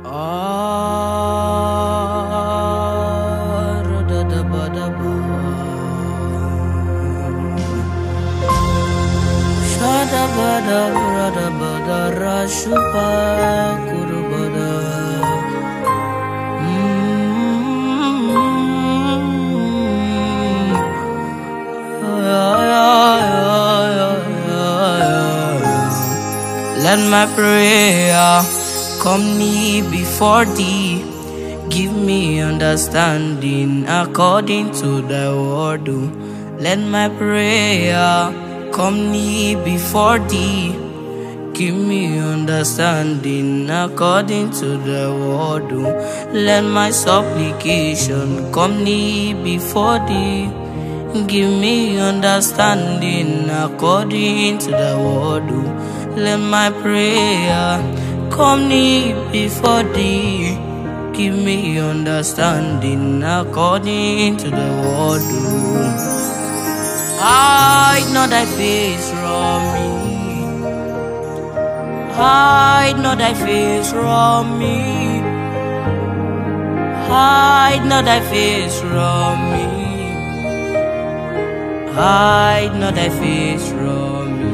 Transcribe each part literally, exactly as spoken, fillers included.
Ah, da da ba da ba. Shada ba da ra da ba da ra shupa kuru ba da. Let my prayer come near before thee. Give me understanding according to thy word. Let my prayer come near before thee. Give me understanding according to thy word. Let my supplication come near before thee. Give me understanding according to thy word. Let my prayer come near before thee. Give me understanding according to the word. Hide not thy face from me. Hide not thy face from me. Hide not thy face from me. Hide not thy face from me.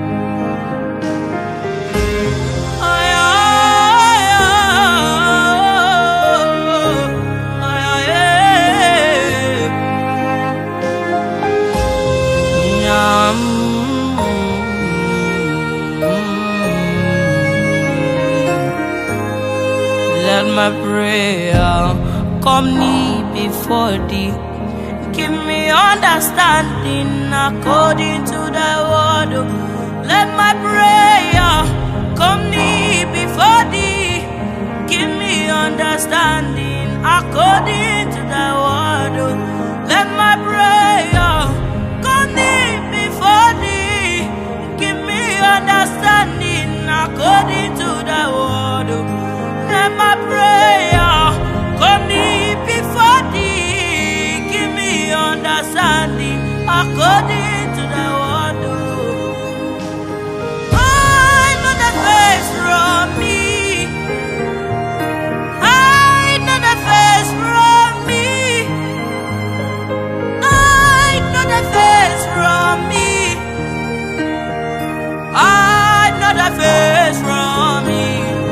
Let my prayer come near before thee. Give me understanding according to thy word. Let my prayer come near before thee. Give me understanding according to thy word. Let my prayer come near before thee. Give me understanding according to thy word. Let my prayer come near before thee. Give me understanding according to thy word. Hide not thy face from me. Hide not thy face from me. Hide not thy face from me. Hide not thy face from me.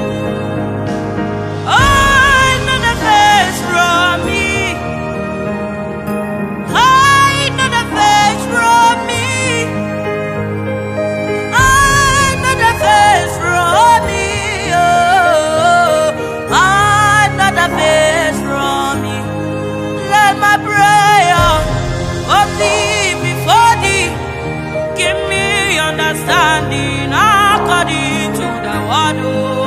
Understanding according to the word.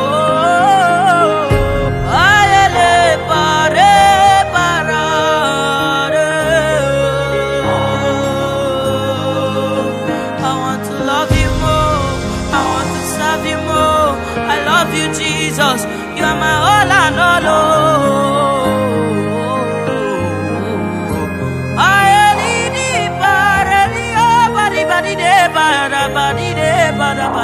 I want to love you more. I want to serve you more. I love you, Jesus. You are my all and all. Badi de bada bada